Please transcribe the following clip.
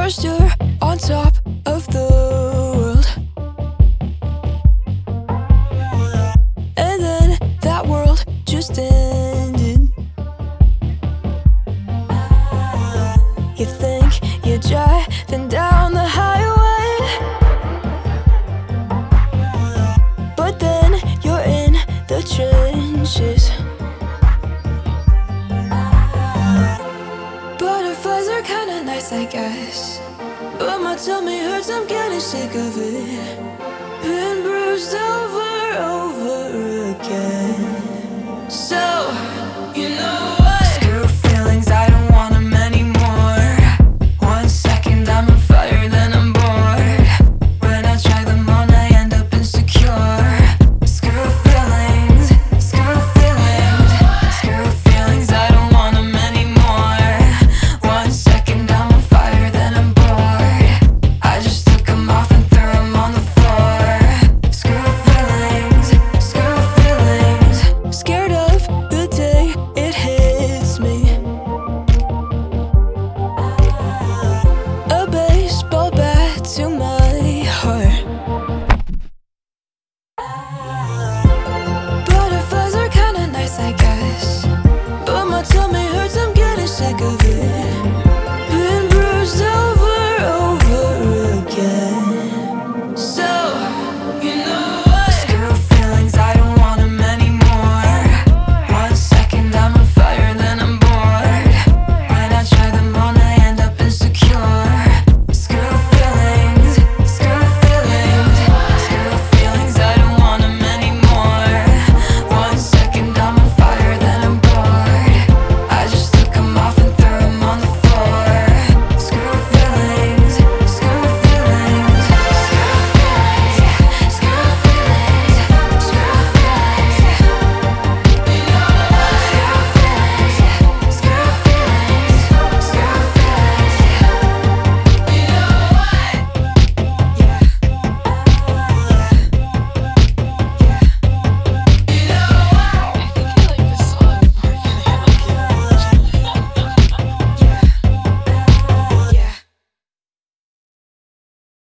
first you're on top of the world, and then that world just ended. You think you're driving down the highway, but then you're in the trenches. Butterflies are kinda nice, I guess, but my tummy hurts, I'm getting sick of it. Been bruised over again. So